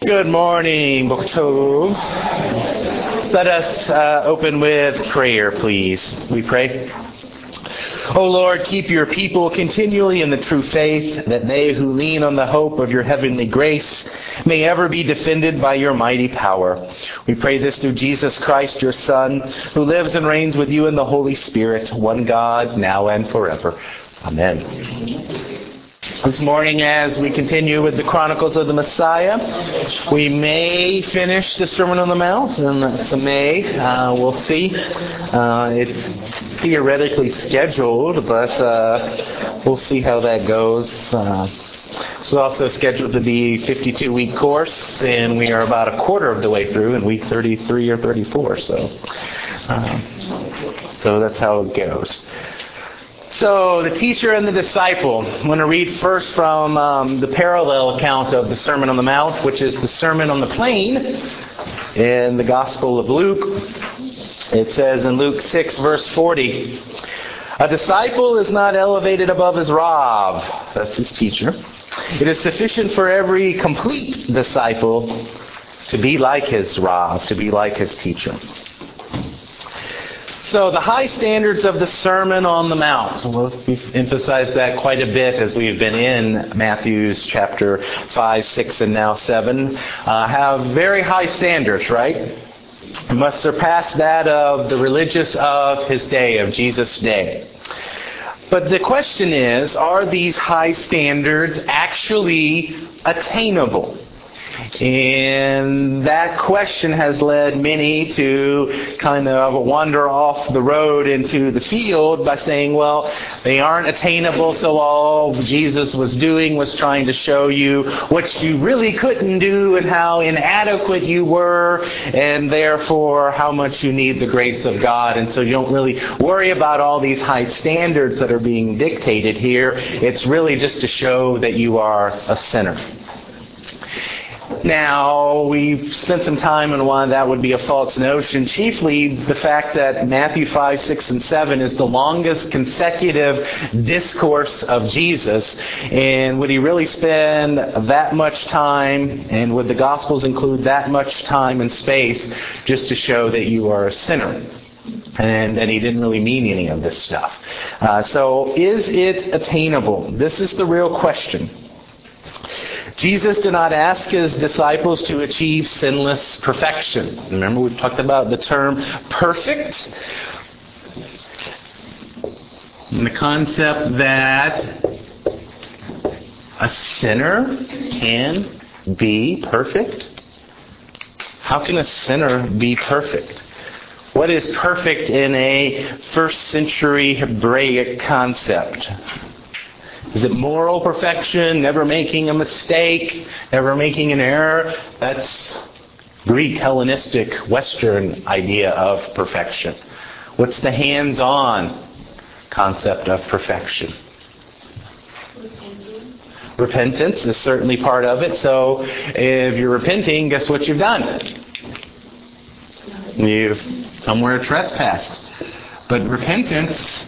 Good morning, Bok Tov. Let us open with prayer, please. We pray. O Lord, keep your people continually in the true faith, that they who lean on the hope of your heavenly grace may ever be defended by your mighty power. We pray this through Jesus Christ, your Son, who lives and reigns with you in the Holy Spirit, one God, now and forever. Amen. This morning, as we continue with the Chronicles of the Messiah, we may finish the Sermon on the Mount, and that's a may. We'll see. It's theoretically scheduled, but we'll see how that goes. It's also scheduled to be a 52-week course, and we are about a quarter of the way through in week 33 or 34. So that's how it goes. So, the teacher and the disciple. I'm going to read first from the parallel account of the Sermon on the Mount, which is the Sermon on the Plain in the Gospel of Luke. It says in Luke 6, verse 40, "A disciple is not elevated above his Rav," that's his teacher. "It is sufficient for every complete disciple to be like his Rav, to be like his teacher." So the high standards of the Sermon on the Mount, we've emphasized that quite a bit as we've been in Matthew's chapter 5, 6, and now 7, have very high standards, right? It must surpass that of the religious of his day, of Jesus' day. But the question is, are these high standards actually attainable? And that question has led many to kind of wander off the road into the field by saying, well, they aren't attainable, so all Jesus was doing was trying to show you what you really couldn't do and how inadequate you were, and therefore how much you need the grace of God. And so you don't really worry about all these high standards that are being dictated here. It's really just to show that you are a sinner. Now, we've spent some time on why that would be a false notion. Chiefly, the fact that Matthew 5, 6, and 7 is the longest consecutive discourse of Jesus. And would he really spend that much time, and would the Gospels include that much time and space, just to show that you are a sinner? And that he didn't really mean any of this stuff. So, is it attainable? This is the real question. Jesus did not ask his disciples to achieve sinless perfection. Remember, we've talked about the term perfect. And the concept that a sinner can be perfect. How can a sinner be perfect? What is perfect in a first century Hebraic concept? Is it moral perfection, never making a mistake, never making an error? That's Greek, Hellenistic, Western idea of perfection. What's the hands-on concept of perfection? Repentance is certainly part of it. So if you're repenting, guess what you've done? You've somewhere trespassed. But repentance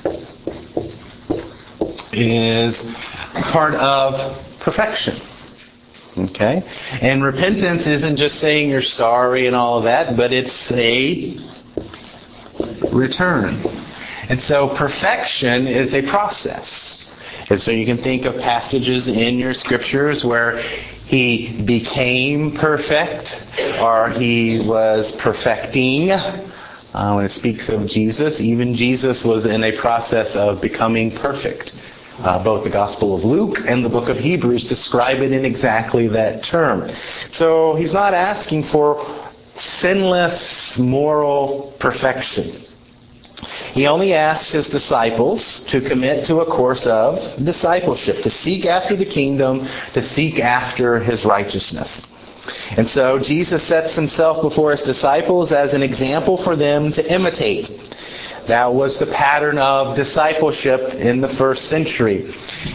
is part of perfection. Okay? And repentance isn't just saying you're sorry and all of that, but it's a return. And so perfection is a process. And so you can think of passages in your scriptures where he became perfect, or he was perfecting. When it speaks of Jesus, even Jesus was in a process of becoming perfect. Both the Gospel of Luke and the book of Hebrews describe it in exactly that term. So he's not asking for sinless moral perfection. He only asks his disciples to commit to a course of discipleship, to seek after the kingdom, to seek after his righteousness. And so Jesus sets himself before his disciples as an example for them to imitate. That was the pattern of discipleship in the first century.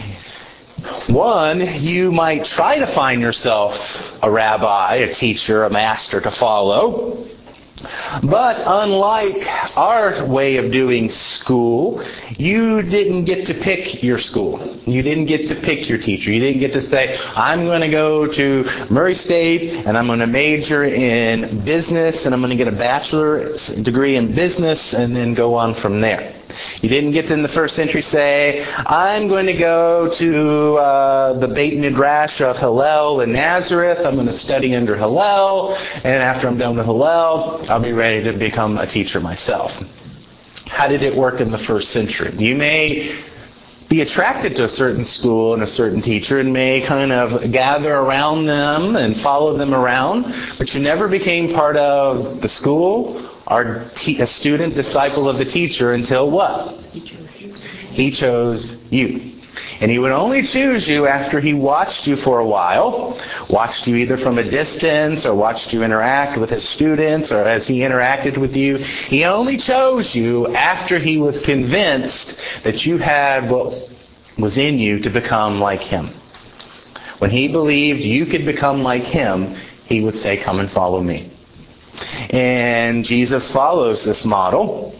One, you might try to find yourself a rabbi, a teacher, a master to follow. But unlike our way of doing school, you didn't get to pick your school. You didn't get to pick your teacher. You didn't get to say, I'm going to go to Murray State and I'm going to major in business and I'm going to get a bachelor's degree in business and then go on from there. You didn't get to, in the first century, say, I'm going to go to the Beit Midrash of Hillel in Nazareth. I'm going to study under Hillel. And after I'm done with Hillel, I'll be ready to become a teacher myself. How did it work in the first century? You may be attracted to a certain school and a certain teacher and may kind of gather around them and follow them around, but you never became part of the school or a student, disciple of the teacher until what? He chose you. And he would only choose you after he watched you for a while, watched you either from a distance or watched you interact with his students or as he interacted with you. He only chose you after he was convinced that you had what was in you to become like him. When he believed you could become like him, he would say, come and follow me. And Jesus follows this model.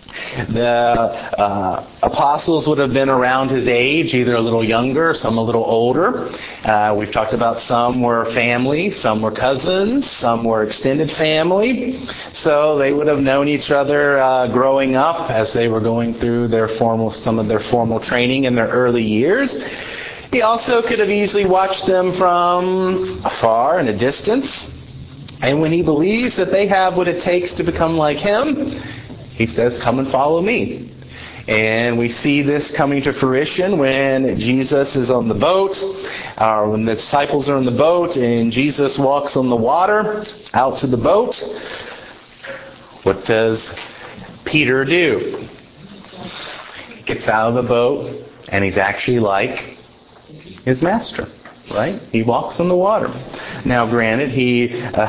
The apostles would have been around his age, either a little younger, some a little older. We've talked about some were family, some were cousins, some were extended family. So they would have known each other growing up as they were going through some of their formal training in their early years. He also could have easily watched them from afar in a distance. And when he believes that they have what it takes to become like him, he says, come and follow me. And we see this coming to fruition when Jesus is on the boat, or when the disciples are on the boat and Jesus walks on the water out to the boat. What does Peter do? He gets out of the boat and he's actually like his master. Right? He walks on the water. Now, granted, he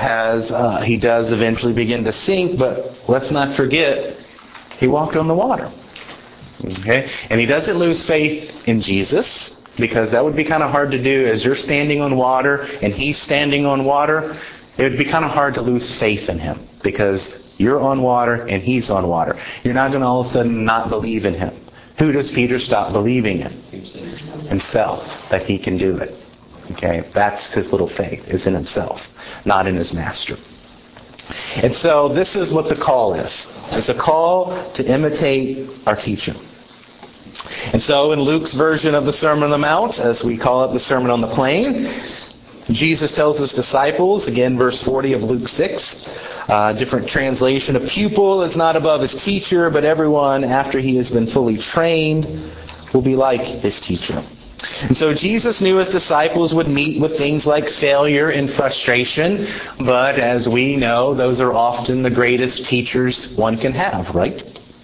does eventually begin to sink, but let's not forget, he walked on the water. Okay? And he doesn't lose faith in Jesus, because that would be kind of hard to do as you're standing on water and he's standing on water. It would be kind of hard to lose faith in him, because you're on water and he's on water. You're not going to all of a sudden not believe in him. Who does Peter stop believing in? Himself, that he can do it. Okay, that's his little faith, is in himself, not in his master. And so this is what the call is. It's a call to imitate our teacher. And so in Luke's version of the Sermon on the Mount, as we call it the Sermon on the Plain, Jesus tells his disciples, again verse 40 of Luke 6, different translation, a pupil is not above his teacher, but everyone after he has been fully trained will be like his teacher. And so Jesus knew his disciples would meet with things like failure and frustration, but as we know, those are often the greatest teachers one can have, right?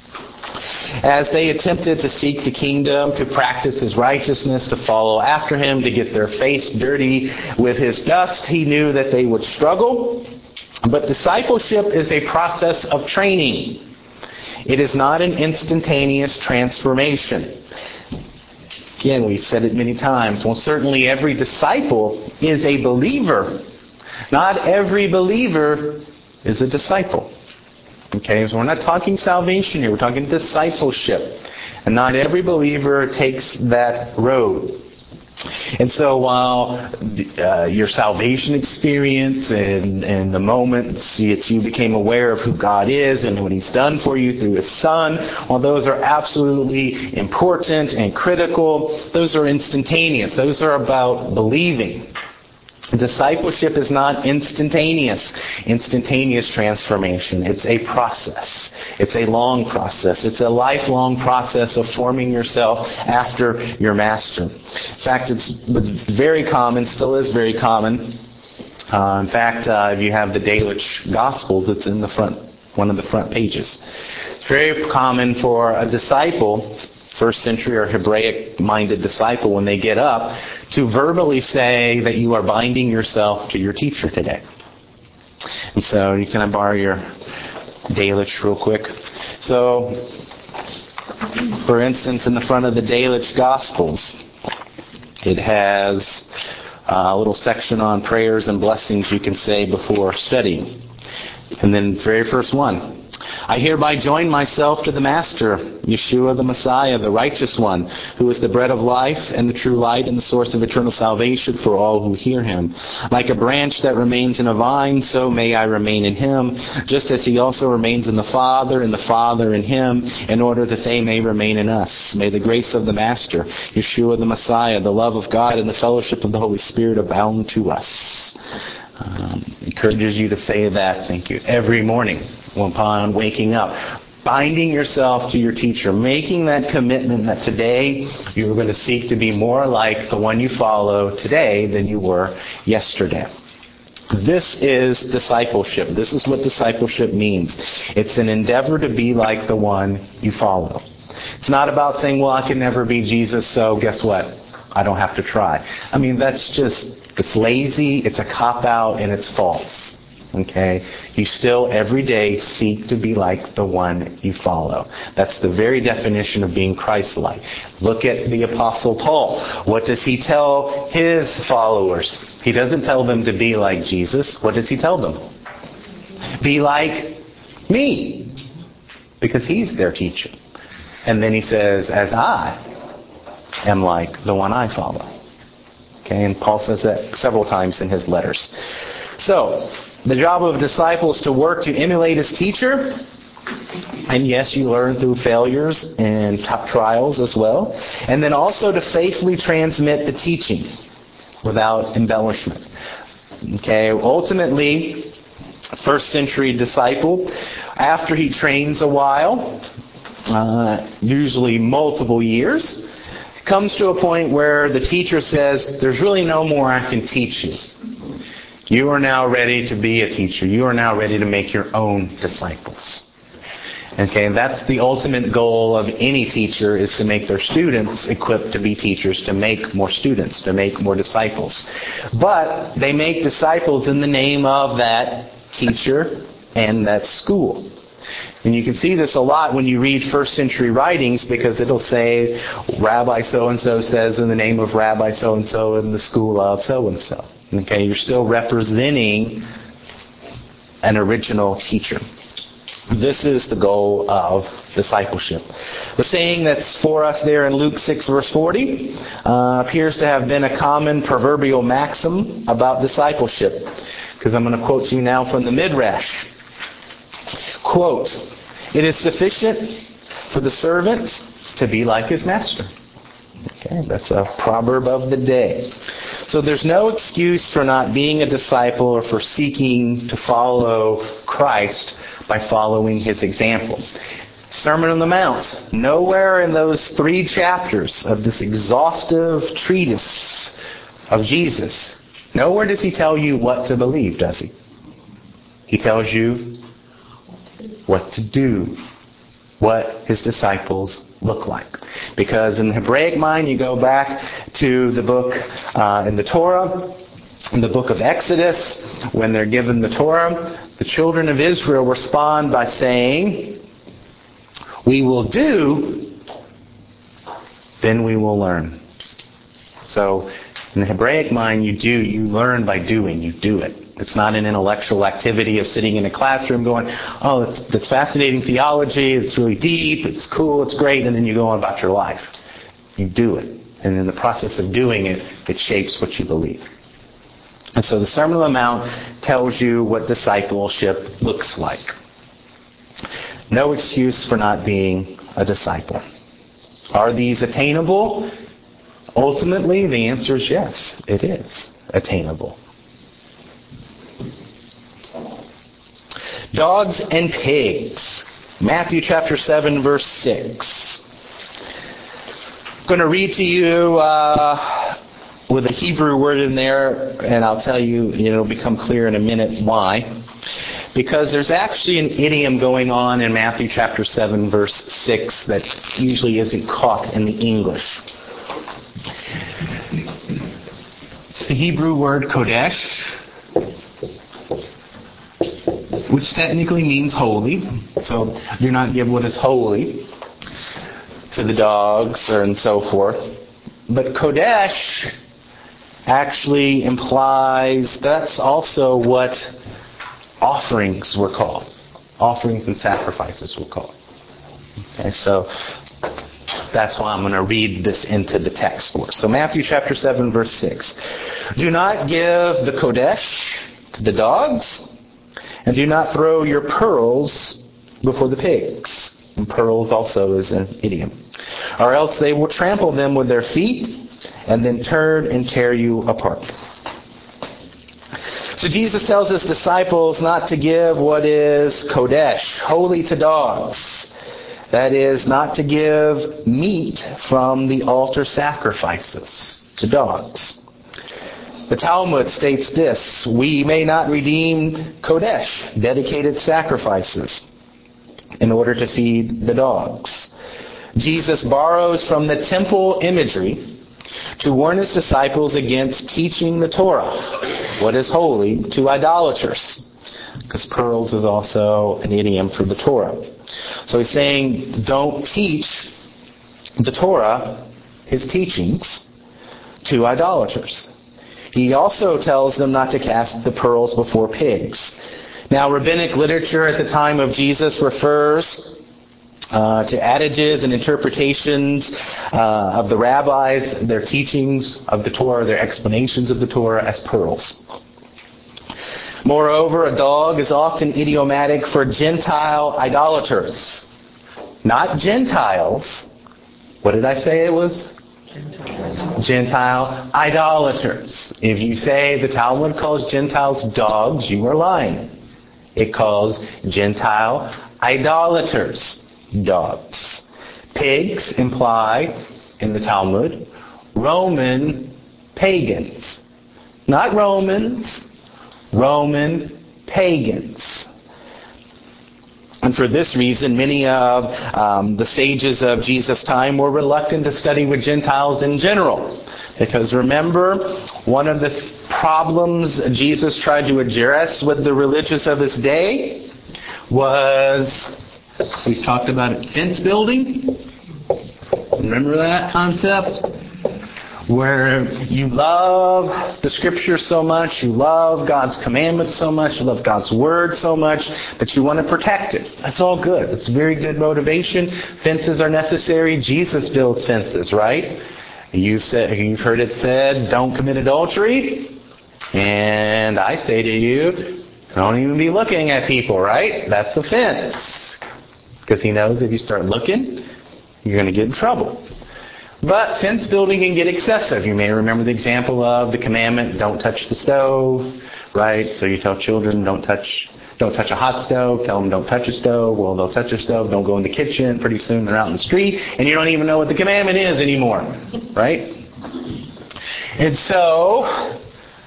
As they attempted to seek the kingdom, to practice his righteousness, to follow after him, to get their face dirty with his dust, he knew that they would struggle. But discipleship is a process of training. It is not an instantaneous transformation. Again, we've said it many times. Well, certainly every disciple is a believer. Not every believer is a disciple. Okay, so we're not talking salvation here. We're talking discipleship. And not every believer takes that road. And so while your salvation experience and the moments that you became aware of who God is and what He's done for you through His Son, while those are absolutely important and critical, those are instantaneous. Those are about believing. Discipleship is not instantaneous transformation. It's a process. It's a long process. It's a lifelong process of forming yourself after your master. In fact, it's very common, still is very common. In fact, if you have the Delitzsch Gospels, it's in the front, one of the front pages. It's very common for a disciple, first century or Hebraic-minded disciple, when they get up, to verbally say that you are binding yourself to your teacher today. And so, can I borrow your Delitzsch real quick? So, for instance, in the front of the Delitzsch Gospels, it has a little section on prayers and blessings you can say before studying. And then the very first one. I hereby join myself to the Master, Yeshua the Messiah, the righteous one, who is the bread of life and the true light and the source of eternal salvation for all who hear him. Like a branch that remains in a vine, so may I remain in him, just as he also remains in the Father, and the Father in him, in order that they may remain in us. May the grace of the Master, Yeshua the Messiah, the love of God, and the fellowship of the Holy Spirit abound to us. Encourages you to say that, thank you, every morning upon waking up. Binding yourself to your teacher, making that commitment that today you're going to seek to be more like the one you follow today than you were yesterday. This is discipleship. This is what discipleship means. It's an endeavor to be like the one you follow. It's not about saying, well, I can never be Jesus, so guess what? I don't have to try. I mean, it's lazy, it's a cop-out, and it's false. Okay? You still, every day, seek to be like the one you follow. That's the very definition of being Christ-like. Look at the Apostle Paul. What does he tell his followers? He doesn't tell them to be like Jesus. What does he tell them? Be like me. Because he's their teacher. And then he says, as I am like the one I follow. Okay, and Paul says that several times in his letters. So, the job of a disciple is to work to emulate his teacher. And yes, you learn through failures and trials as well. And then also to faithfully transmit the teaching without embellishment. Okay, ultimately, first century disciple, after he trains a while, usually multiple years, comes to a point where the teacher says, there's really no more I can teach you. You are now ready to be a teacher. You are now ready to make your own disciples. Okay, and that's the ultimate goal of any teacher, is to make their students equipped to be teachers, to make more students, to make more disciples. But they make disciples in the name of that teacher and that school. And you can see this a lot when you read first century writings, because it'll say, Rabbi so-and-so says in the name of Rabbi so-and-so in the school of so-and-so. Okay, you're still representing an original teacher. This is the goal of discipleship. The saying that's for us there in Luke 6 verse 40 appears to have been a common proverbial maxim about discipleship. Because I'm going to quote you now from the Midrash. Quote, "It is sufficient for the servant to be like his master." Okay, that's a proverb of the day. So there's no excuse for not being a disciple or for seeking to follow Christ by following his example. Sermon on the Mount. Nowhere in those 3 chapters of this exhaustive treatise of Jesus, nowhere does he tell you what to believe, does he? He tells you what to do, what his disciples look like. Because in the Hebraic mind, you go back to the book in the Torah, in the book of Exodus, when they're given the Torah, the children of Israel respond by saying, "We will do, then we will learn." So in the Hebraic mind, you learn by doing, you do it. It's not an intellectual activity of sitting in a classroom going, oh, that's fascinating theology, it's really deep, it's cool, it's great, and then you go on about your life. You do it. And in the process of doing it, it shapes what you believe. And so the Sermon on the Mount tells you what discipleship looks like. No excuse for not being a disciple. Are these attainable? Ultimately, the answer is yes, it is attainable. Dogs and pigs. Matthew chapter 7, verse 6. I'm going to read to you with a Hebrew word in there, and I'll tell you, it'll become clear in a minute why. Because there's actually an idiom going on in Matthew chapter 7, verse 6 that usually isn't caught in the English. It's the Hebrew word kodesh, which technically means holy. So do not give what is holy to the dogs and so forth. But kodesh actually implies that's also what offerings were called. Offerings and sacrifices were called. Okay, so that's why I'm going to read this into the text for us. So Matthew chapter 7, verse 6. Do not give the kodesh to the dogs, and do not throw your pearls before the pigs. And pearls also is an idiom. Or else they will trample them with their feet, and then turn and tear you apart. So Jesus tells his disciples not to give what is kodesh, holy to dogs. That is, not to give meat from the altar sacrifices to dogs. The Talmud states this: we may not redeem kodesh, dedicated sacrifices, in order to feed the dogs. Jesus borrows from the temple imagery to warn his disciples against teaching the Torah, what is holy, to idolaters. Because pearls is also an idiom for the Torah. So he's saying, don't teach the Torah, his teachings, to idolaters. He also tells them not to cast the pearls before pigs. Now, rabbinic literature at the time of Jesus refers to adages and interpretations of the rabbis, their teachings of the Torah, their explanations of the Torah as pearls. Moreover, a dog is often idiomatic for Gentile idolaters. Not Gentiles. What did I say it was? Gentile idolaters. If you say the Talmud calls Gentiles dogs, you are lying. It calls Gentile idolaters dogs. Pigs imply, in the Talmud, Roman pagans. Not Romans, Roman pagans. And for this reason, many of the sages of Jesus' time were reluctant to study with Gentiles in general. Because remember, one of the problems Jesus tried to address with the religious of his day was, we talked about it, fence building. Remember that concept? Where you love the Scripture so much, you love God's commandments so much, you love God's Word so much, that you want to protect it. That's all good. It's very good motivation. Fences are necessary. Jesus builds fences, right? You've heard it said, don't commit adultery. And I say to you, don't even be looking at people, right? That's a fence. Because he knows if you start looking, you're going to get in trouble. But fence building can get excessive. You may remember the example of the commandment, don't touch the stove, right? So you tell children, don't touch a hot stove. Tell them, don't touch a stove. Well, they'll touch a stove. Don't go in the kitchen. Pretty soon they're out in the street, and you don't even know what the commandment is anymore, right? And so,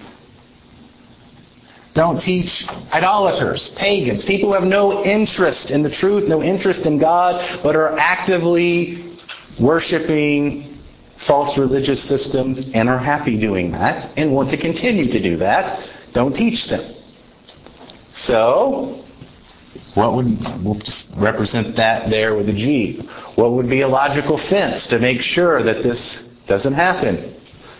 don't teach idolaters, pagans, people who have no interest in the truth, no interest in God, but are actively worshiping false religious systems and are happy doing that and want to continue to do that. Don't teach them. So, we'll just represent that there with a G. What would be a logical fence to make sure that this doesn't happen?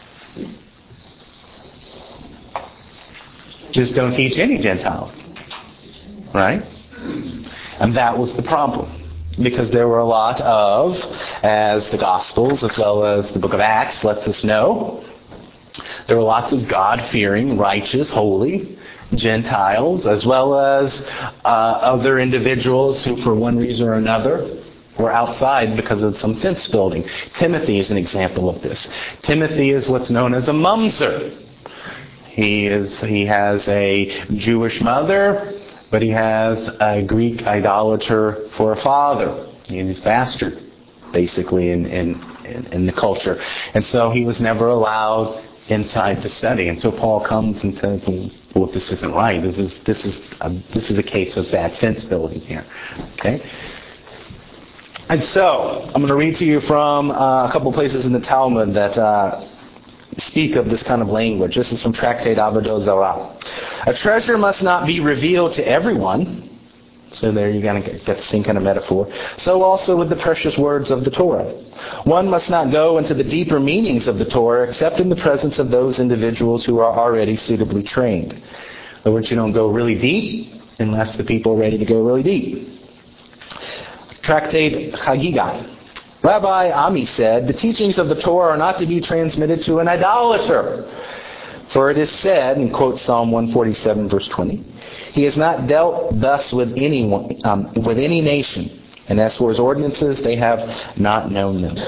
Just don't teach any Gentiles. Right? And that was the problem. Because there were a lot of, as the Gospels as well as the book of Acts lets us know, there were lots of God-fearing, righteous, holy Gentiles, as well as other individuals who, for one reason or another, were outside because of some fence building. Timothy is an example of this. Timothy is what's known as a mumser. He has a Jewish mother, but he has a Greek idolater for a father. He's bastard, basically, in the culture. And so he was never allowed inside to study. And so Paul comes and says, well, this isn't right. This is a case of bad fence building here. Okay? And so, I'm going to read to you from a couple places in the Talmud that speak of this kind of language. This is from Tractate Avodah Zarah. A treasure must not be revealed to everyone. So there you're going to get the same kind of metaphor. So also with the precious words of the Torah. One must not go into the deeper meanings of the Torah except in the presence of those individuals who are already suitably trained. In other words, you don't go really deep unless the people are ready to go really deep. Tractate Chagiga. Rabbi Ami said, the teachings of the Torah are not to be transmitted to an idolater. For it is said, and quotes Psalm 147, verse 20, he has not dealt thus with anyone, with any nation. And as for his ordinances, they have not known them.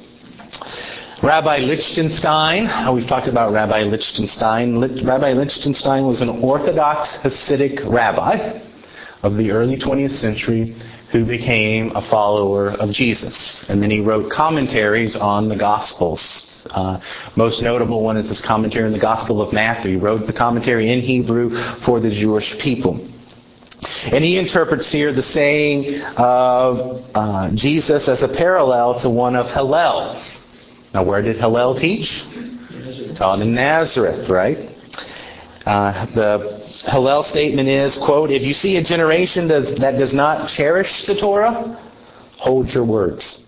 Rabbi Lichtenstein, we've talked about Rabbi Lichtenstein. Rabbi Lichtenstein was an Orthodox Hasidic rabbi of the early 20th century who became a follower of Jesus. And then he wrote commentaries on the Gospels. Most notable one is his commentary on the Gospel of Matthew. He wrote the commentary in Hebrew for the Jewish people. And he interprets here the saying of Jesus as a parallel to one of Hillel. Now, where did Hillel teach? Taught in Nazareth, right? The Hillel statement is, quote, if you see a generation that does not cherish the Torah, hold your words.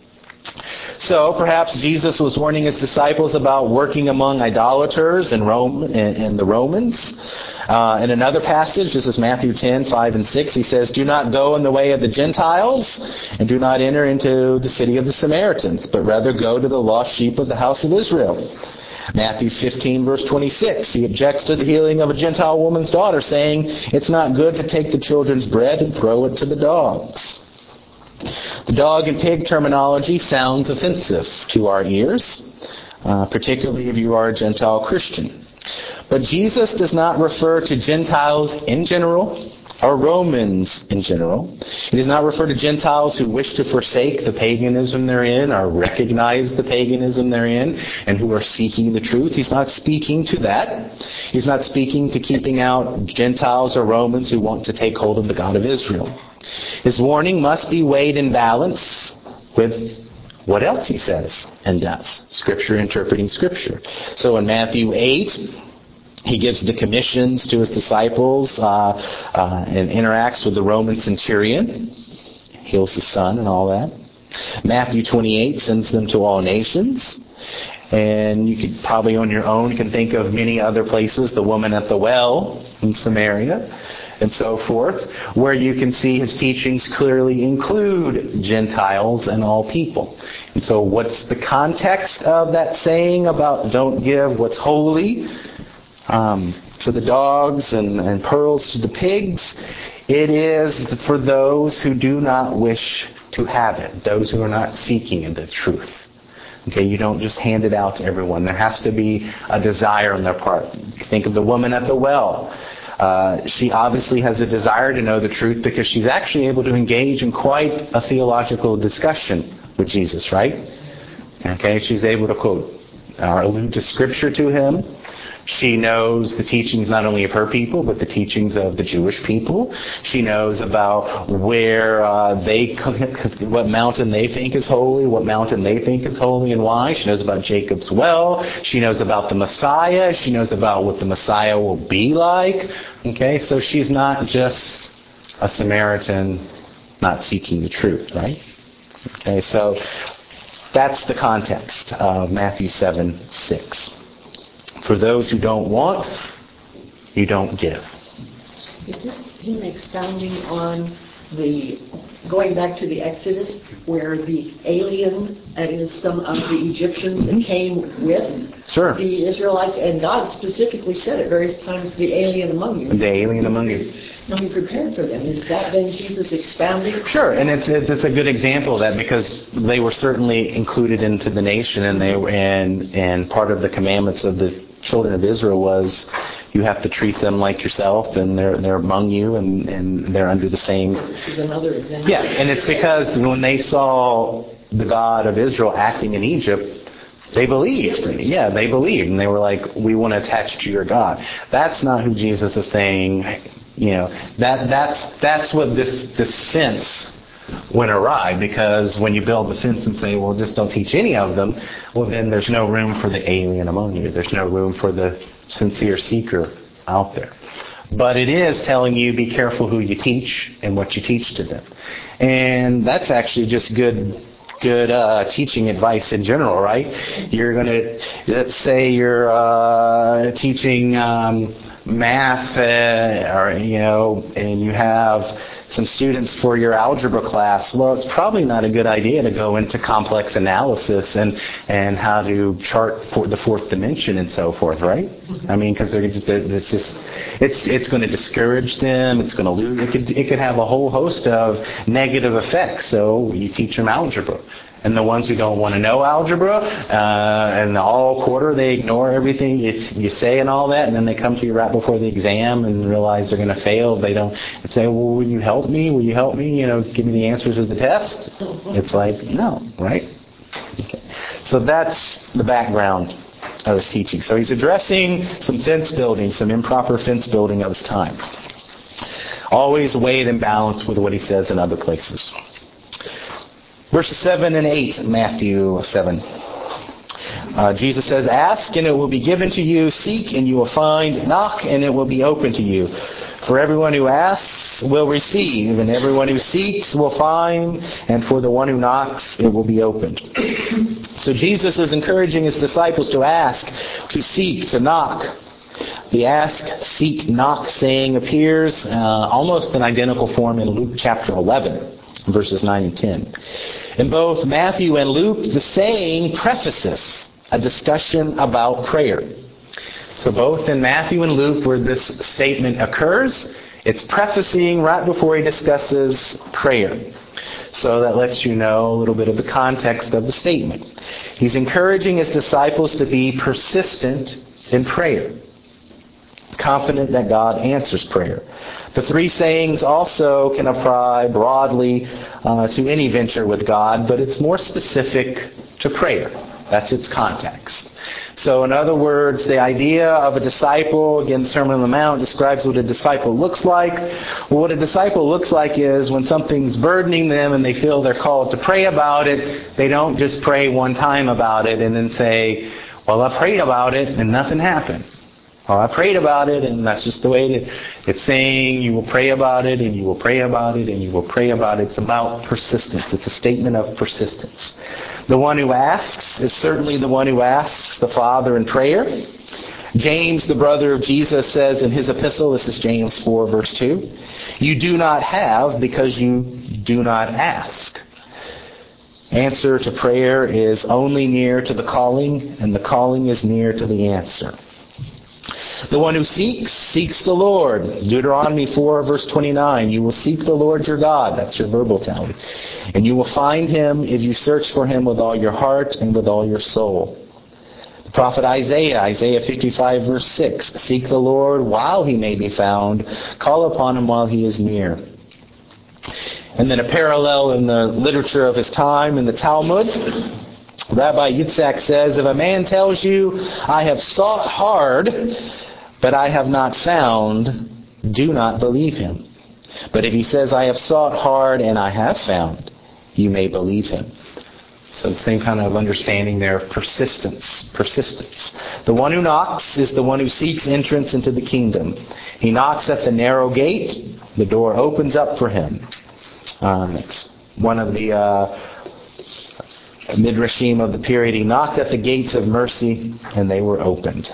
So perhaps Jesus was warning his disciples about working among idolaters and the Romans. In another passage, this is Matthew 10, 5 and 6, he says, do not go in the way of the Gentiles, and do not enter into the city of the Samaritans, but rather go to the lost sheep of the house of Israel. Matthew 15, verse 26, he objects to the healing of a Gentile woman's daughter, saying, it's not good to take the children's bread and throw it to the dogs. The dog and pig terminology sounds offensive to our ears, particularly if you are a Gentile Christian. But Jesus does not refer to Gentiles in general or Romans in general. He does not refer to Gentiles who wish to forsake the paganism they're in or recognize the paganism they're in and who are seeking the truth. He's not speaking to that. He's not speaking to keeping out Gentiles or Romans who want to take hold of the God of Israel. His warning must be weighed in balance with what else he says and does. Scripture interpreting Scripture. So in Matthew 8, he gives the commissions to his disciples and interacts with the Roman centurion. Heals his son and all that. Matthew 28 sends them to all nations. And you could probably on your own can think of many other places, the woman at the well in Samaria, and so forth, where you can see his teachings clearly include Gentiles and all people. And so what's the context of that saying about don't give what's holy to the dogs and pearls to the pigs? It is for those who do not wish to have it, those who are not seeking the truth. Okay, you don't just hand it out to everyone. There has to be a desire on their part. Think of the woman at the well. She obviously has a desire to know the truth because she's actually able to engage in quite a theological discussion with Jesus, right? Okay, she's able to quote or allude to Scripture to him. She knows the teachings not only of her people, but the teachings of the Jewish people. She knows about where what mountain they think is holy, what mountain they think is holy, and why. She knows about Jacob's well. She knows about the Messiah. She knows about what the Messiah will be like. Okay, so she's not just a Samaritan not seeking the truth, right? Okay, so that's the context of Matthew 7:6. For those who don't want, you don't give. Is this him expounding on going back to the Exodus, where the alien, that is some of the Egyptians that came with the Israelites, and God specifically said at various times, the alien among you. The alien among you. Now he prepared for them. Is that then Jesus expounding? Sure, and it's a good example of that because they were certainly included into the nation, and they were and part of the commandments of the children of Israel was you have to treat them like yourself, and they're among you, and they're under the same. This is another example. Yeah, and it's because when they saw the God of Israel acting in Egypt, they believed. Yeah, they believed, and they were like, "We want to attach to your God." That's not who Jesus is saying. You know, that's what this fence went awry, because when you build the fence and say, well, just don't teach any of them, well, then there's no room for the alien among you. There's no room for the sincere seeker out there. But it is telling you, be careful who you teach and what you teach to them. And that's actually just good teaching advice in general, right? You're going to, let's say you're teaching math, and you have some students for your algebra class, well, it's probably not a good idea to go into complex analysis and how to chart for the fourth dimension and so forth, right? I mean, because it's going to discourage them. It's going to lose. It could have a whole host of negative effects. So you teach them algebra. And the ones who don't want to know algebra, and all quarter they ignore everything you say and all that, and then they come to you right before the exam and realize they're going to fail. They don't say, well, will you help me? Will you help me? Give me the answers of the test. It's like, no, right? Okay. So that's the background of his teaching. So he's addressing some fence building, some improper fence building of his time. Always weighed and balanced with what he says in other places. Verses 7 and 8, Matthew 7. Jesus says, ask and it will be given to you. Seek and you will find. Knock and it will be open to you. For everyone who asks will receive, and everyone who seeks will find, and for the one who knocks it will be opened. So Jesus is encouraging his disciples to ask, to seek, to knock. The ask, seek, knock saying appears almost in identical form in Luke chapter 11. Verses 9 and 10. In both Matthew and Luke, the saying prefaces a discussion about prayer. So both in Matthew and Luke, where this statement occurs, it's prefacing right before he discusses prayer. So that lets you know a little bit of the context of the statement. He's encouraging his disciples to be persistent in prayer, confident that God answers prayer. The three sayings also can apply broadly to any venture with God, but it's more specific to prayer. That's its context. So in other words, the idea of a disciple, again, the Sermon on the Mount describes what a disciple looks like. Well, what a disciple looks like is when something's burdening them and they feel they're called to pray about it, they don't just pray one time about it and then say, well, I prayed about it and nothing happened. Well, I prayed about it, and that's just the way it's saying you will pray about it, and you will pray about it, and you will pray about it. It's about persistence. It's a statement of persistence. The one who asks is certainly the one who asks the Father in prayer. James, the brother of Jesus, says in his epistle, this is James 4, verse 2, you do not have because you do not ask. Answer to prayer is only near to the calling, and the calling is near to the answer. The one who seeks the Lord. Deuteronomy 4, verse 29. You will seek the Lord your God. That's your verbal tally. And you will find him if you search for him with all your heart and with all your soul. The prophet Isaiah 55, verse 6. Seek the Lord while he may be found. Call upon him while he is near. And then a parallel in the literature of his time in the Talmud. Rabbi Yitzhak says, if a man tells you, I have sought hard, but I have not found, do not believe him. But if he says, I have sought hard and I have found, you may believe him. So the same kind of understanding there of persistence. The one who knocks is the one who seeks entrance into the kingdom. He knocks at the narrow gate. The door opens up for him. It's one of the Midrashim of the period. He knocked at the gates of mercy and they were opened.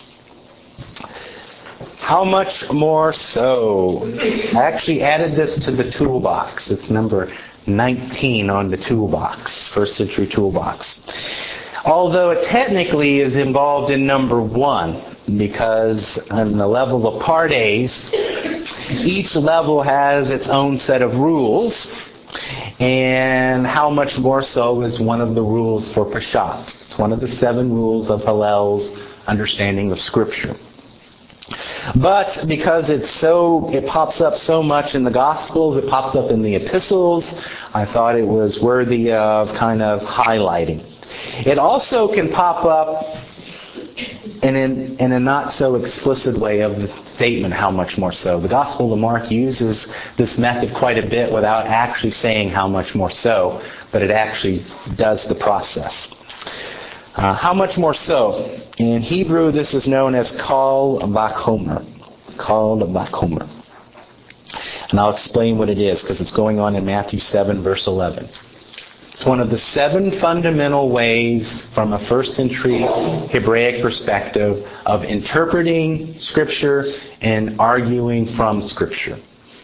How much more so? I actually added this to the toolbox. It's number 19 on the toolbox, first century toolbox. Although it technically is involved in number 1, because on the level of pardes, each level has its own set of rules. And how much more so is one of the rules for Peshat. It's one of the 7 rules of Hillel's understanding of Scripture. But because it pops up so much in the Gospels, it pops up in the epistles, I thought it was worthy of kind of highlighting. It also can pop up in a not so explicit way of the statement, how much more so. The Gospel of Mark uses this method quite a bit without actually saying how much more so, but it actually does the process. How much more so? In Hebrew, this is known as kal vachomer. Kal vachomer. And I'll explain what it is, because it's going on in Matthew 7, verse 11. It's one of the 7 fundamental ways from a first century Hebraic perspective of interpreting Scripture and arguing from Scripture.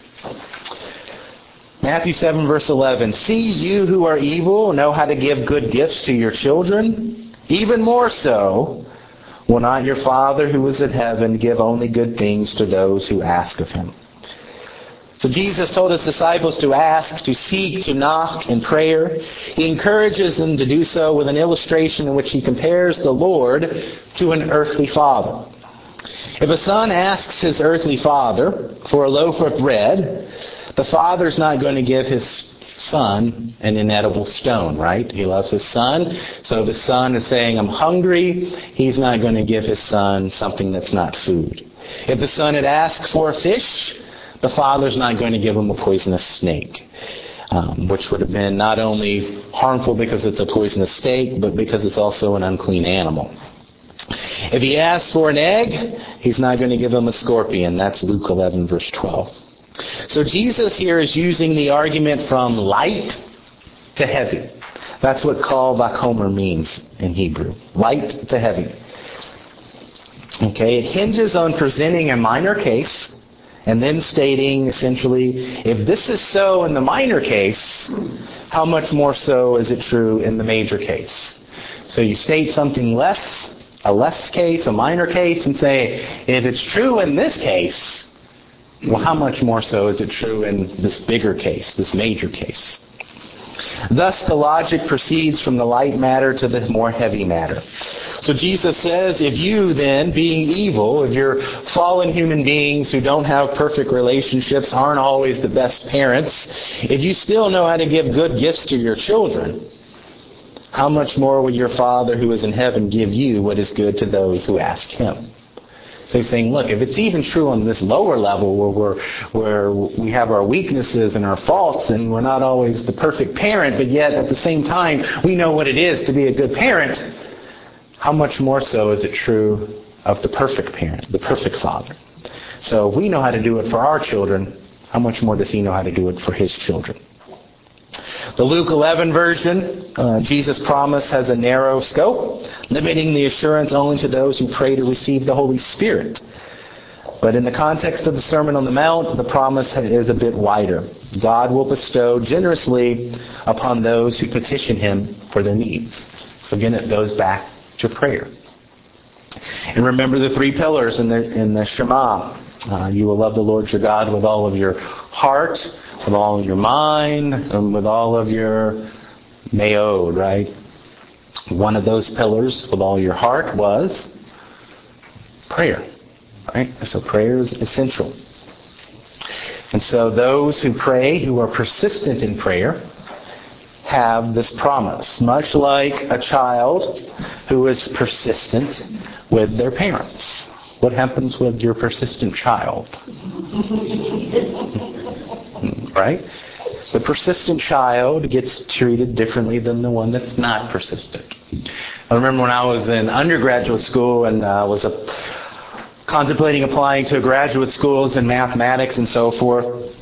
Matthew 7 verse 11, "See, you who are evil know how to give good gifts to your children. Even more so, will not your Father who is in heaven give only good things to those who ask of him?" So Jesus told his disciples to ask, to seek, to knock in prayer. He encourages them to do so with an illustration in which he compares the Lord to an earthly father. If a son asks his earthly father for a loaf of bread, the father's not going to give his son an inedible stone, right? He loves his son. So if his son is saying, "I'm hungry," he's not going to give his son something that's not food. If the son had asked for a fish, the father's not going to give him a poisonous snake, which would have been not only harmful because it's a poisonous snake, but because it's also an unclean animal. If he asks for an egg, he's not going to give him a scorpion. That's Luke 11, verse 12. So Jesus here is using the argument from light to heavy. That's what kal vachomer means in Hebrew. Light to heavy. Okay, it hinges on presenting a minor case and then stating, essentially, if this is so in the minor case, how much more so is it true in the major case? So you state something less, a less case, a minor case, and say, if it's true in this case, well, how much more so is it true in this bigger case, this major case? Thus, the logic proceeds from the light matter to the more heavy matter. So Jesus says, if you then, being evil, if you're fallen human beings who don't have perfect relationships, aren't always the best parents, if you still know how to give good gifts to your children, how much more will your Father who is in heaven give you what is good to those who ask him? So he's saying, look, if it's even true on this lower level where we have our weaknesses and our faults and we're not always the perfect parent, but yet at the same time we know what it is to be a good parent, how much more so is it true of the perfect parent, the perfect father? So if we know how to do it for our children, how much more does he know how to do it for his children? The Luke 11 version, Jesus' promise has a narrow scope, limiting the assurance only to those who pray to receive the Holy Spirit. But in the context of the Sermon on the Mount, the promise is a bit wider. God will bestow generously upon those who petition him for their needs. So again, it goes back to prayer. And remember the 3 pillars in the Shema. You will love the Lord your God with all of your heart, with all of your mind, and with all of your meod, right? One of those pillars, with all your heart, was prayer, right? So prayer is essential. And so those who pray, who are persistent in prayer, have this promise, much like a child who is persistent with their parents. What happens with your persistent child? Right? The persistent child gets treated differently than the one that's not persistent. I remember when I was in undergraduate school and was contemplating applying to graduate schools in mathematics and so forth.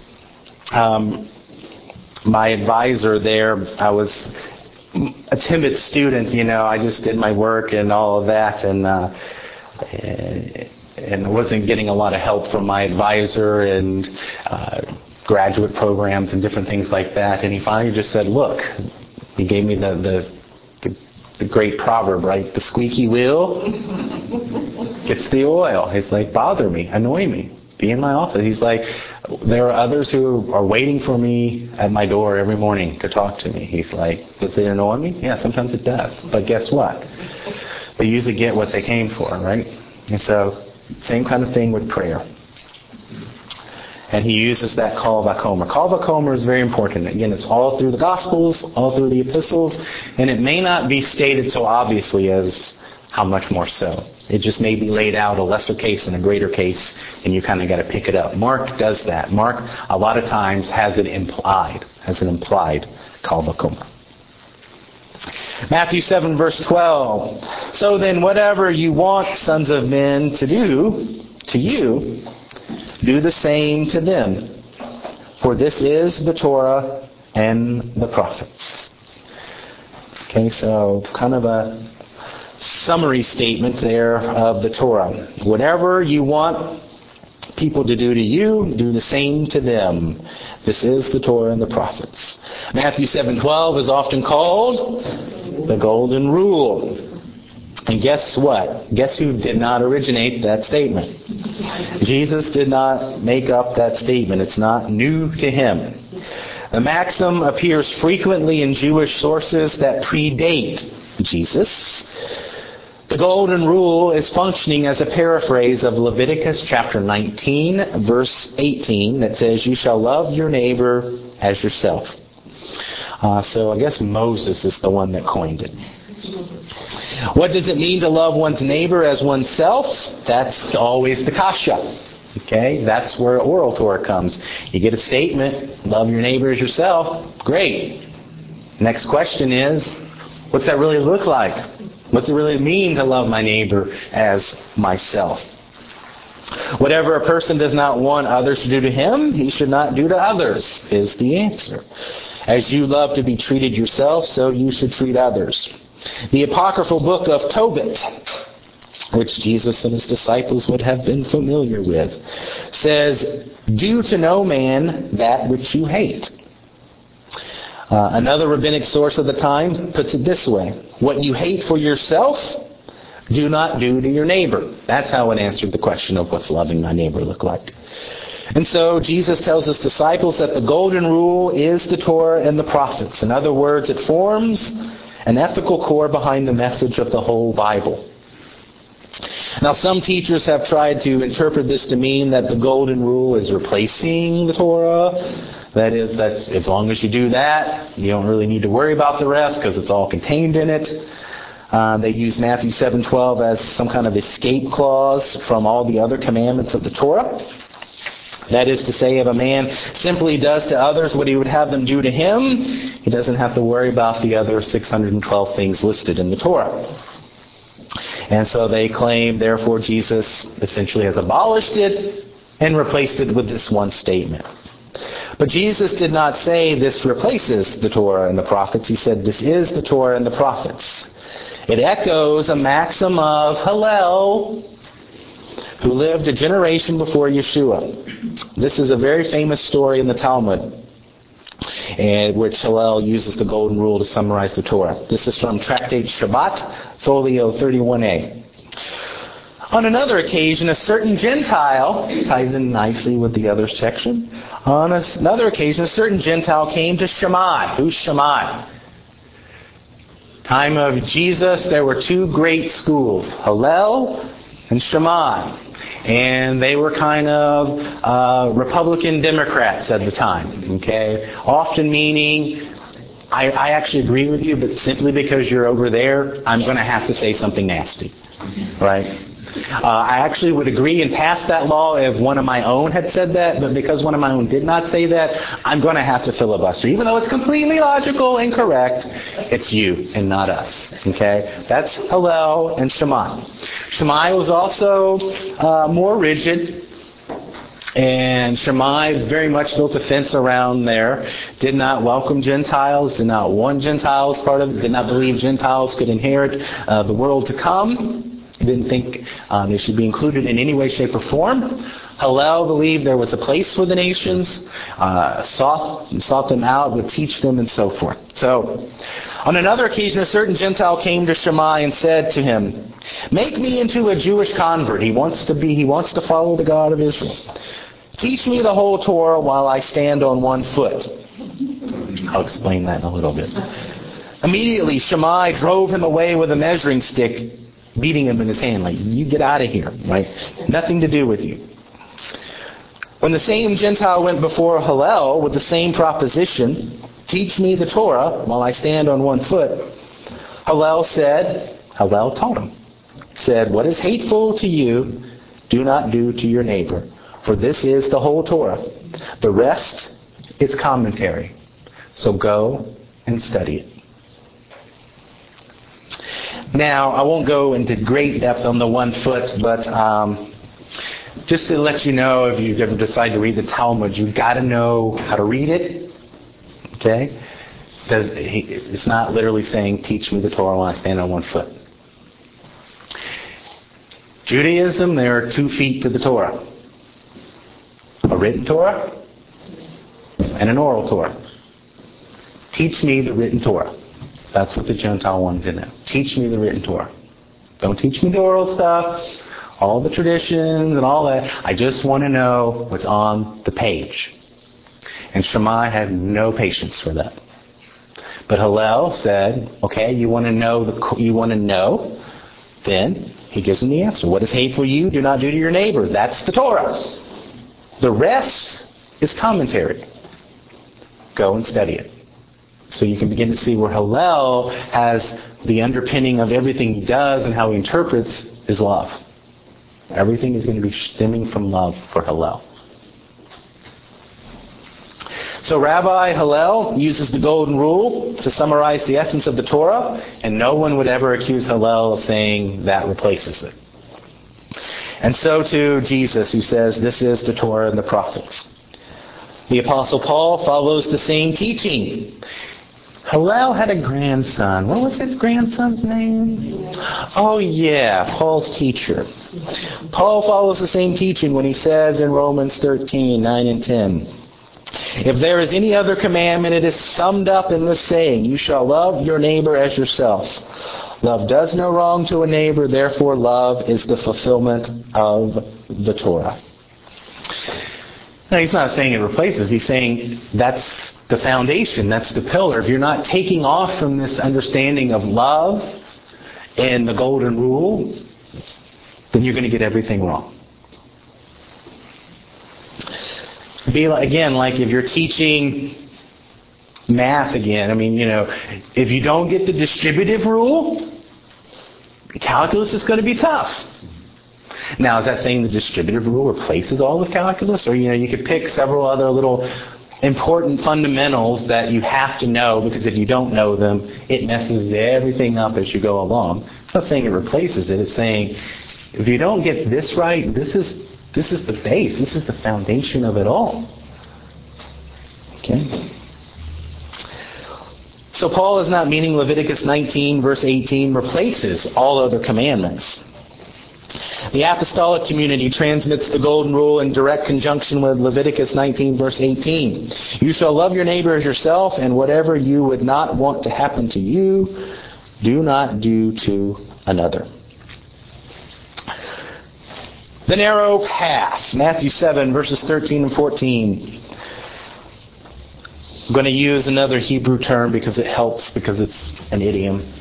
My advisor there, I was a timid student, I just did my work and all of that, and wasn't getting a lot of help from my advisor and graduate programs and different things like that. And he finally just said, look, he gave me the great proverb, right? The squeaky wheel gets the oil. He's like, bother me, annoy me, be in my office. He's like, there are others who are waiting for me at my door every morning to talk to me. He's like, does it annoy me? Yeah, sometimes it does. But guess what? They usually get what they came for, right? And so, same kind of thing with prayer. And he uses that kal vachomer. Kal vachomer is very important. Again, it's all through the Gospels, all through the epistles, and it may not be stated so obviously as how much more so. It just may be laid out a lesser case and a greater case, and you kind of got to pick it up. Mark does that. Mark, a lot of times, has an implied kal vachomer. Matthew 7, verse 12. So then, whatever you want sons of men to do to you, do the same to them. For this is the Torah and the prophets. Okay, so kind of a summary statement there of the Torah. Whatever you want people to do to you, do the same to them. This is the Torah and the prophets. Matthew 7:12 is often called the Golden Rule. And guess what? Guess who did not originate that statement? Jesus did not make up that statement. It's not new to him. The maxim appears frequently in Jewish sources that predate Jesus. The Golden Rule is functioning as a paraphrase of Leviticus chapter 19, verse 18, that says, "You shall love your neighbor as yourself." So I guess Moses is the one that coined it. What does it mean to love one's neighbor as oneself? That's always the kasha. Okay, that's where oral Torah comes. You get a statement, love your neighbor as yourself. Great. Next question is, what's that really look like? What's it really mean to love my neighbor as myself? Whatever a person does not want others to do to him, he should not do to others, is the answer. As you love to be treated yourself, so you should treat others. The apocryphal book of Tobit, which Jesus and his disciples would have been familiar with, says, "Do to no man that which you hate." Another rabbinic source of the time puts it this way: "What you hate for yourself, do not do to your neighbor." That's how it answered the question of what's loving my neighbor look like. And so Jesus tells his disciples that the Golden Rule is the Torah and the prophets. In other words, it forms an ethical core behind the message of the whole Bible. Now, some teachers have tried to interpret this to mean that the Golden Rule is replacing the Torah. That is, that as long as you do that, you don't really need to worry about the rest because it's all contained in it. They use Matthew 7:12 as some kind of escape clause from all the other commandments of the Torah. That is to say, if a man simply does to others what he would have them do to him, he doesn't have to worry about the other 612 things listed in the Torah. And so they claim, therefore, Jesus essentially has abolished it and replaced it with this one statement. But Jesus did not say this replaces the Torah and the prophets. He said this is the Torah and the prophets. It echoes a maxim of Hillel, who lived a generation before Yeshua. This is a very famous story in the Talmud, in which Hillel uses the Golden Rule to summarize the Torah. This is from Tractate Shabbat, folio 31a. On another occasion, a certain Gentile, ties in nicely with the other section. On another occasion, a certain Gentile came to Shammai. Who's Shammai? Time of Jesus, there were two great schools, Hillel and Shammai. And they were kind of Republican Democrats at the time. Okay, often meaning, I actually agree with you, but simply because you're over there, I'm going to have to say something nasty, right? I actually would agree and pass that law if one of my own had said that, but because one of my own did not say that, I'm going to have to filibuster. Even though it's completely logical and correct, it's you and not us. Okay? That's Hillel and Shammai. Shammai was also more rigid, and Shammai very much built a fence around there, did not welcome Gentiles, did not want Gentiles part of it, did not believe Gentiles could inherit the world to come. Didn't think they should be included in any way, shape, or form. Hillel believed there was a place for the nations, sought them out, would teach them, and so forth. So, on another occasion, a certain Gentile came to Shammai and said to him, "Make me into a Jewish convert." He wants to follow the God of Israel. "Teach me the whole Torah while I stand on one foot." I'll explain that in a little bit. Immediately, Shammai drove him away with a measuring stick, beating him in his hand, like, "You get out of here," right? Nothing to do with you. When the same Gentile went before Hillel with the same proposition, "Teach me the Torah while I stand on one foot," Hillel taught him, said, "What is hateful to you, do not do to your neighbor, for this is the whole Torah. The rest is commentary. So go and study it." Now, I won't go into great depth on the 1 foot, but just to let you know, if you ever decide to read the Talmud, you've got to know how to read it. Okay? It's not literally saying, teach me the Torah when I stand on one foot. Judaism, there are 2 feet to the Torah. A written Torah and an oral Torah. Teach me the written Torah. That's what the Gentile wanted to know. Teach me the written Torah. Don't teach me the oral stuff, all the traditions and all that. I just want to know what's on the page. And Shammai had no patience for that. But Hillel said, okay, you want to know, then he gives him the answer. What is hateful you, do not do to your neighbor. That's the Torah. The rest is commentary. Go and study it. So you can begin to see where Hillel has the underpinning of everything he does and how he interprets is love. Everything is going to be stemming from love for Hillel. So Rabbi Hillel uses the golden rule to summarize the essence of the Torah, and no one would ever accuse Hillel of saying that replaces it. And so too Jesus, who says this is the Torah and the prophets. The Apostle Paul follows the same teaching. Hillel had a grandson. What was his grandson's name? Oh yeah, Paul's teacher. Paul follows the same teaching when he says in Romans 13, 9 and 10, if there is any other commandment, it is summed up in this saying, you shall love your neighbor as yourself. Love does no wrong to a neighbor, therefore love is the fulfillment of the Torah. Now, he's not saying it replaces. He's saying that's the foundation. That's the pillar. If you're not taking off from this understanding of love and the golden rule, then you're going to get everything wrong. Be again, like if you're teaching math again. I mean, if you don't get the distributive rule, calculus is going to be tough. Now, is that saying the distributive rule replaces all of calculus? Or, you could pick several other little important fundamentals that you have to know, because if you don't know them, it messes everything up as you go along. It's not saying it replaces it. It's saying if you don't get this right, this is the base. This is the foundation of it all. Okay? So Paul is not meaning Leviticus 19, verse 18 replaces all other commandments. The apostolic community transmits the golden rule in direct conjunction with Leviticus 19, verse 18. You shall love your neighbor as yourself, and whatever you would not want to happen to you, do not do to another. The narrow path, Matthew 7, verses 13 and 14. I'm going to use another Hebrew term because it helps, because it's an idiom.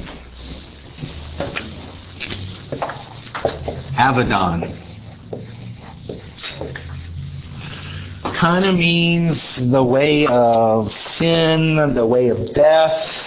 Avedon. Kind of means the way of sin, the way of death,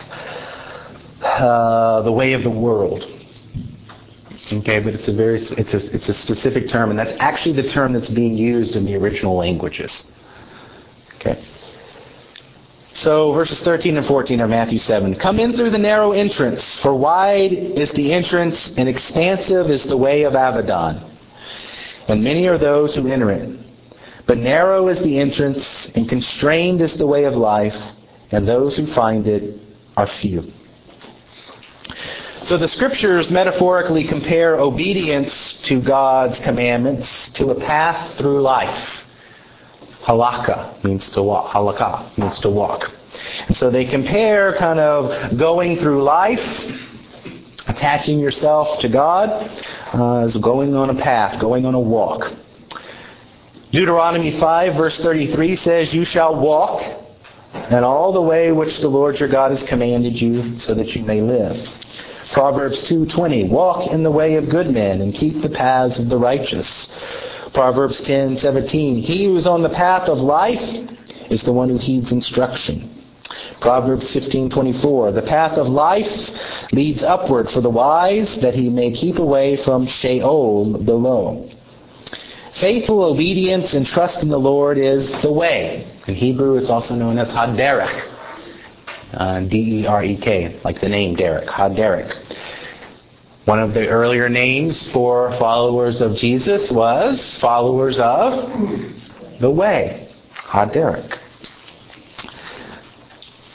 the way of the world. Okay, but it's a specific term, and that's actually the term that's being used in the original languages. Okay. So verses 13 and 14 of Matthew 7. Come in through the narrow entrance, for wide is the entrance and expansive is the way of Avedon. And many are those who enter it. But narrow is the entrance and constrained is the way of life, and those who find it are few. So the Scriptures metaphorically compare obedience to God's commandments to a path through life. Halakha means to walk. Halakha means to walk. And so they compare kind of going through life, attaching yourself to God, as going on a path, going on a walk. Deuteronomy 5 verse 33 says, you shall walk in all the way which the Lord your God has commanded you, so that you may live. Proverbs 2:20, walk in the way of good men and keep the paths of the righteous. Proverbs 10:17, he who is on the path of life is the one who heeds instruction. Proverbs 15:24, the path of life leads upward for the wise, that he may keep away from Sheol below. Faithful obedience and trust in the Lord is the way. In Hebrew, it's also known as Haderech. D-E-R-E-K, like the name Derek, Haderech. One of the earlier names for followers of Jesus was followers of the way, Haderech.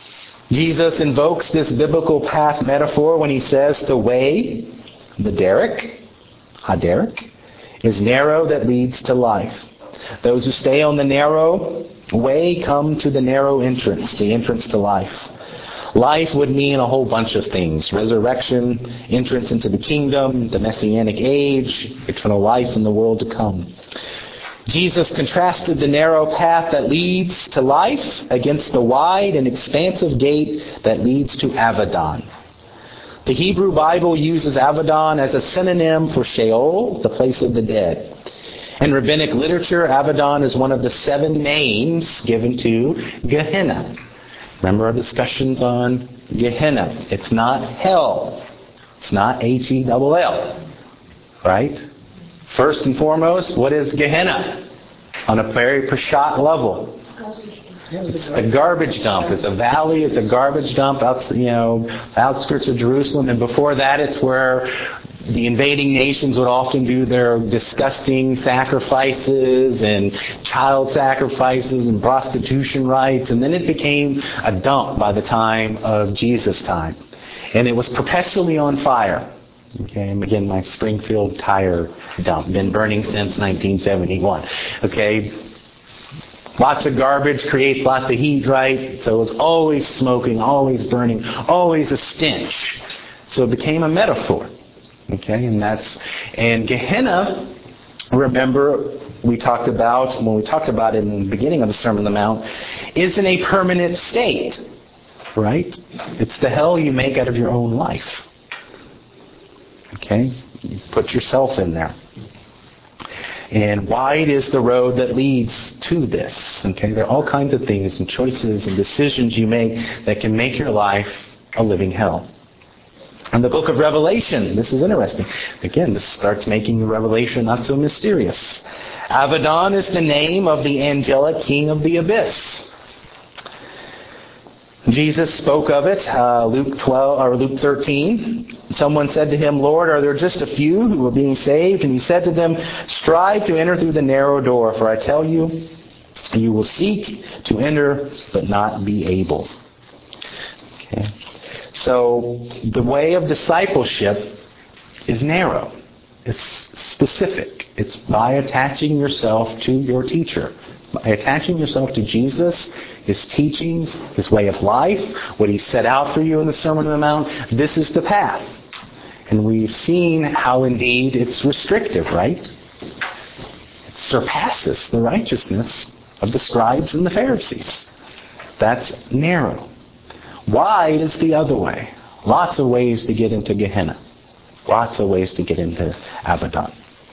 Jesus invokes this biblical path metaphor when he says the way, the derek, haderek, is narrow that leads to life. Those who stay on the narrow way come to the narrow entrance, the entrance to life. Life would mean a whole bunch of things. Resurrection, entrance into the kingdom, the messianic age, eternal life in the world to come. Jesus contrasted the narrow path that leads to life against the wide and expansive gate that leads to Abaddon. The Hebrew Bible uses Abaddon as a synonym for Sheol, the place of the dead. In rabbinic literature, Abaddon is one of the 7 names given to Gehenna. Remember our discussions on Gehenna. It's not hell. It's not Hell. Right? First and foremost, what is Gehenna? On a very Peshat level. It's a garbage dump. It's a valley. It's a garbage dump outskirts of Jerusalem. And before that, it's where the invading nations would often do their disgusting sacrifices and child sacrifices and prostitution rites. And then it became a dump by the time of Jesus' time. And it was perpetually on fire. Okay, and again, my Springfield tire dump. Been burning since 1971. Okay. Lots of garbage creates lots of heat, right? So it was always smoking, always burning, always a stench. So it became a metaphor. Okay, and Gehenna, remember, when we talked about it in the beginning of the Sermon on the Mount, isn't a permanent state, right? It's the hell you make out of your own life. Okay? You put yourself in there. And wide is the road that leads to this. Okay? There are all kinds of things and choices and decisions you make that can make your life a living hell. In the book of Revelation, this is interesting. Again, this starts making the revelation not so mysterious. Abaddon is the name of the angelic king of the abyss. Jesus spoke of it, Luke 12 or Luke 13. Someone said to him, "Lord, are there just a few who are being saved?" And he said to them, "Strive to enter through the narrow door, for I tell you, you will seek to enter, but not be able." Okay. So the way of discipleship is narrow. It's specific. It's by attaching yourself to your teacher. By attaching yourself to Jesus, His teachings, His way of life, what He set out for you in the Sermon on the Mount, this is the path. And we've seen how indeed it's restrictive, right? It surpasses the righteousness of the scribes and the Pharisees. That's narrow. Wide is the other way. Lots of ways to get into Gehenna. Lots of ways to get into Abaddon.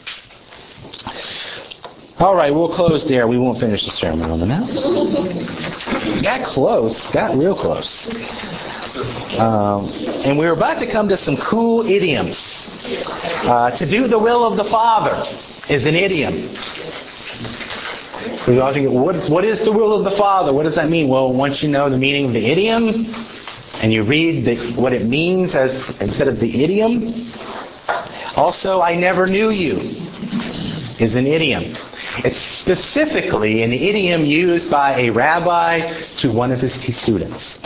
All right, we'll close there. We won't finish the Sermon on the Mount. Got close. Got real close. And we're about to come to some cool idioms. To do the will of the Father is an idiom. We often get, what is the will of the Father? What does that mean? Well, once you know the meaning of the idiom, and you read what it means instead of the idiom. Also, "I never knew you" is an idiom. It's specifically an idiom used by a rabbi to one of his students.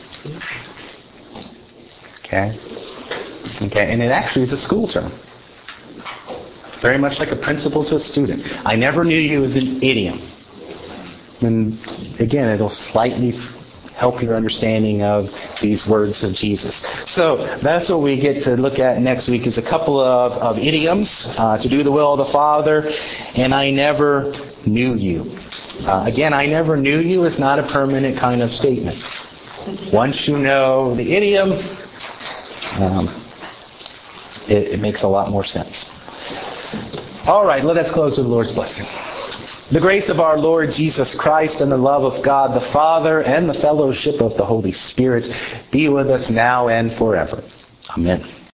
Okay, and it actually is a school term. Very much like a principal to a student. "I never knew you" is an idiom. And again, it'll slightly help your understanding of these words of Jesus. So that's what we get to look at next week, is a couple of idioms. To do the will of the Father, and "I never knew you." Again, "I never knew you" is not a permanent kind of statement. Once you know the idiom, it makes a lot more sense. All right, let us close with the Lord's blessing. The grace of our Lord Jesus Christ and the love of God the Father and the fellowship of the Holy Spirit be with us now and forever. Amen.